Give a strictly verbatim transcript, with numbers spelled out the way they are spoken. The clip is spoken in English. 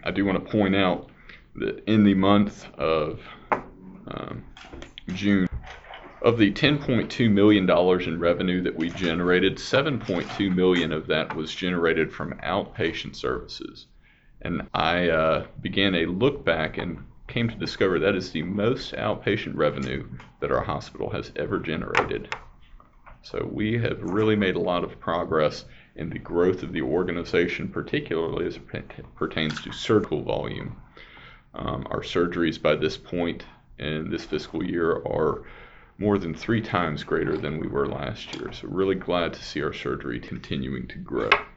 I do want to point out that in the month of um, June, of the ten point two million dollars in revenue that we generated, seven point two million dollars of that was generated from outpatient services. And I uh, began a look back and came to discover that is the most outpatient revenue that our hospital has ever generated. So we have really made a lot of progress in the growth of the organization, particularly as it pertains to surgical volume. Um, our surgeries by this point in this fiscal year are more than three times greater than we were last year. So really glad to see our surgery continuing to grow.